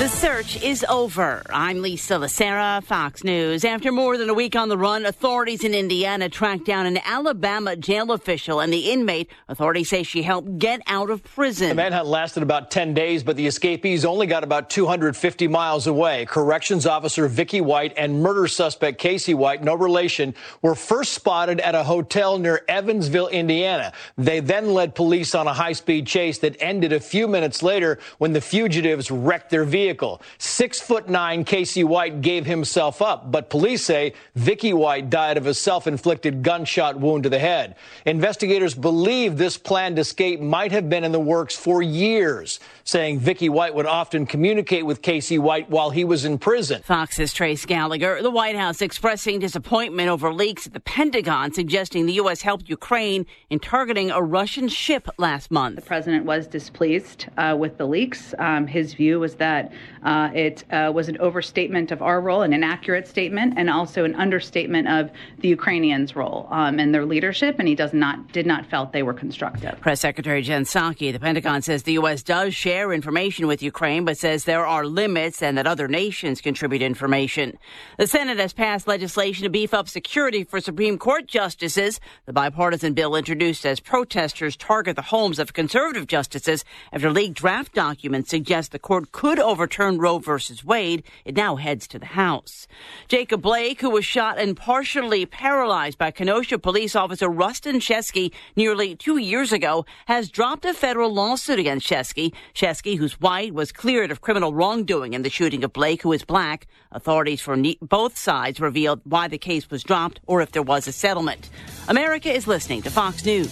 The search is over. I'm Lisa Lacera, Fox News. After more than a week on the run, authorities in Indiana tracked down an Alabama jail official and the inmate. Authorities say she helped get out of prison. The manhunt lasted about 10 days, but the escapees only got about 250 miles away. Corrections officer Vicky White and murder suspect Casey White, no relation, were first spotted at a hotel near Evansville, Indiana. They then led police on a high-speed chase that ended a few minutes later when the fugitives wrecked their vehicle. 6'9" Casey White gave himself up, but police say Vicky White died of a self-inflicted gunshot wound to the head. Investigators believe this planned escape might have been in the works for years, saying Vicky White would often communicate with Casey White while he was in prison. Fox's Trace Gallagher. The White House expressing disappointment over leaks at the Pentagon suggesting the U.S. helped Ukraine in targeting a Russian ship last month. The president was displeased with the leaks. His view was that it was an overstatement of our role, an inaccurate statement, and also an understatement of the Ukrainians' role and their leadership, and he did not felt they were constructive. Press Secretary Jen Psaki, the Pentagon says the U.S. does share information with Ukraine, but says there are limits and that other nations contribute information. The Senate has passed legislation to beef up security for Supreme Court justices. The bipartisan bill introduced as protesters target the homes of conservative justices after leaked draft documents suggest the court could overturn Roe versus Wade. It now heads to the House. Jacob Blake, who was shot and partially paralyzed by Kenosha police officer Rustin Sheskey nearly 2 years ago, has dropped a federal lawsuit against Sheskey. Sheskey, who's white, was cleared of criminal wrongdoing in the shooting of Blake, who is black. Authorities for both sides revealed why the case was dropped or if there was a settlement. America is listening to Fox News.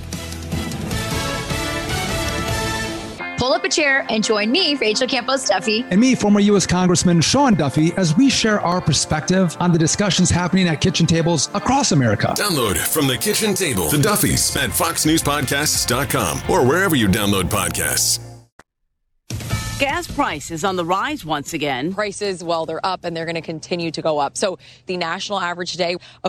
Pull up a chair and join me, Rachel Campos Duffy. And me, former U.S. Congressman Sean Duffy, as we share our perspective on the discussions happening at kitchen tables across America. Download From the Kitchen Table, The Duffys at foxnewspodcasts.com or wherever you download podcasts. Gas prices on the rise once again. Prices, well, they're up and they're going to continue to go up. So the national average today of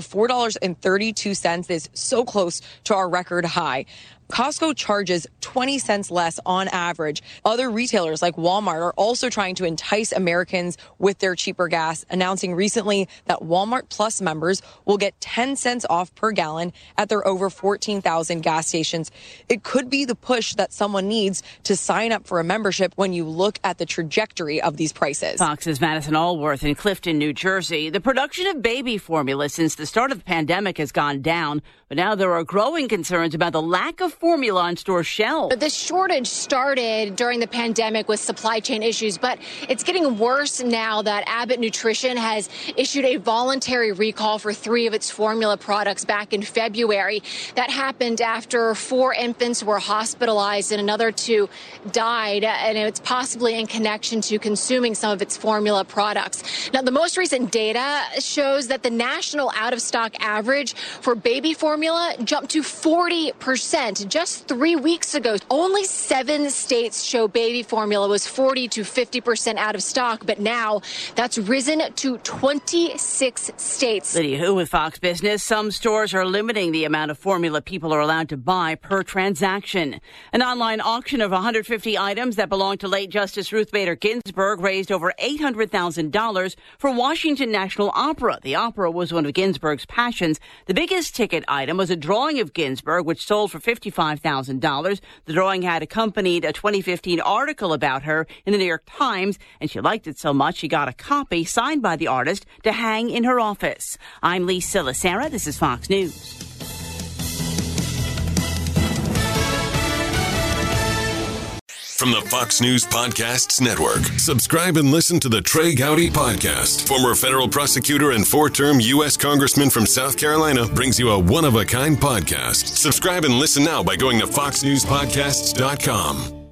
$4.32 is so close to our record high. Costco charges 20 cents less on average. Other retailers like Walmart are also trying to entice Americans with their cheaper gas, announcing recently that Walmart Plus members will get 10 cents off per gallon at their over 14,000 gas stations. It could be the push that someone needs to sign up for a membership when you look at the trajectory of these prices. Fox's Madison Allworth in Clifton, New Jersey. The production of baby formula since the start of the pandemic has gone down, but now there are growing concerns about the lack of formula on store shelves. This shortage started during the pandemic with supply chain issues, but it's getting worse now that Abbott Nutrition has issued a voluntary recall for 3 of its formula products back in February. That happened after 4 infants were hospitalized and another 2 died, and it's possibly in connection to consuming some of its formula products. Now, the most recent data shows that the national out-of-stock average for baby formula jumped to 40%. Just 3 weeks ago, only 7 states show baby formula was 40 to 50% out of stock, but now that's risen to 26 states. Lydia Hu with Fox Business. Some stores are limiting the amount of formula people are allowed to buy per transaction. An online auction of 150 items that belong to late Justice Ruth Bader Ginsburg raised over $800,000 for Washington National Opera. The opera was one of Ginsburg's passions. The biggest ticket item was a drawing of Ginsburg, which sold for $55,000. The drawing had accompanied a 2015 article about her in the New York Times, and she liked it so much she got a copy signed by the artist to hang in her office. I'm Lisa Lacera. This is Fox News. From the Fox News Podcasts Network, subscribe and listen to the Trey Gowdy Podcast. Former federal prosecutor and 4-term U.S. Congressman from South Carolina brings you a one-of-a-kind podcast. Subscribe and listen now by going to foxnewspodcasts.com.